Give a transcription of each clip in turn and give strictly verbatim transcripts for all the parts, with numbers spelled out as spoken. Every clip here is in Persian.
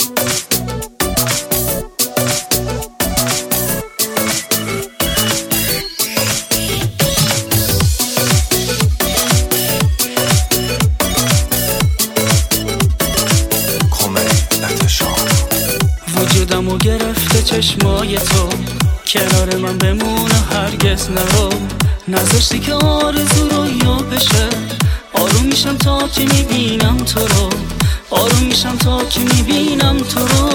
وجودمو گرفته چشمای تو، کنار من بمون و هرگز نرو. نذاشتی که آرزو رو یا بشه. آروم میشم تا که میبینم تو رو، آروم میشم تا که میبینم تو رو.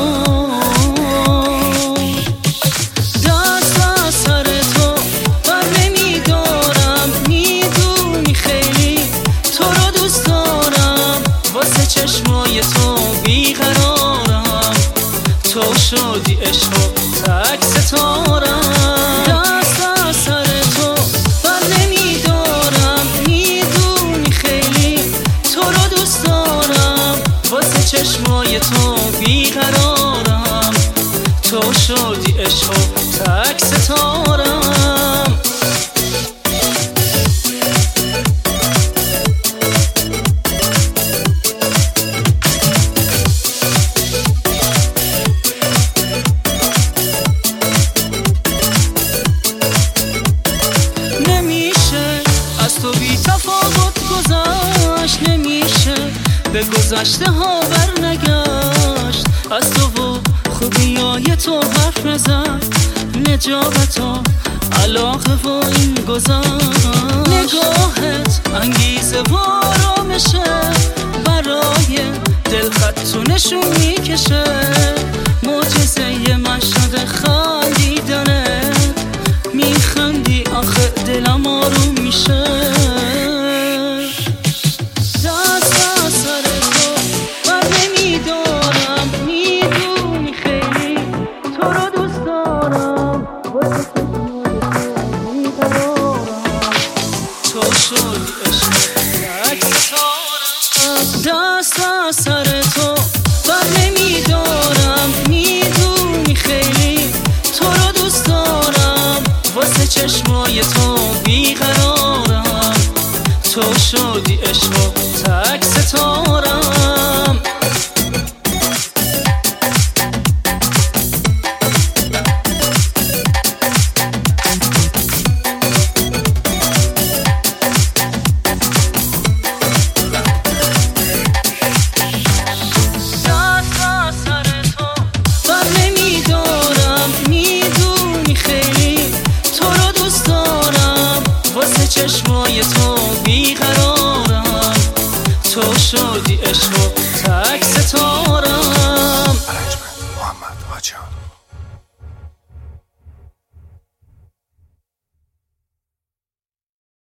دست از سر تو بر نمیدارم، میدونی خیلی تو رو دوست دارم. واسه چشمای تو بیقرارم، تو شدی عشق و تک ستارم. دست از سر تو بر نمیدارم، میدونی خیلی تو رو دوست دارم. واسه چشمای تو بیقرارم، تو شدی عشق و تک ستارم. تو بی تفاوت گذشت، نمیشه به گذشته ها بر نگشت. از تو و خوبیای تو حرف نزد، نجابت و علاقه و این گذشت. نگاهت انگیزه و آرامشه، برای دل خط تو نشون میکشه. معجزه مشهد خندیدنه، میخندی آخه دلم آروم میشه. دست از سر تو بر نمیدارم، میدونی خیلی تو رو دوست دارم. واسه چشمای تو بیقرارم، تو شدی عشق تک ستارم. دست از سر تو بر نمیدارم، میدونی خیلی تو رو دوست دارم. واسه چشمای تو بیقرارم، تو شدی عشق و تک ستارم. چشمای تو بیقرارم، تو شدی عشق و تک ستارم. محمد حاجیان.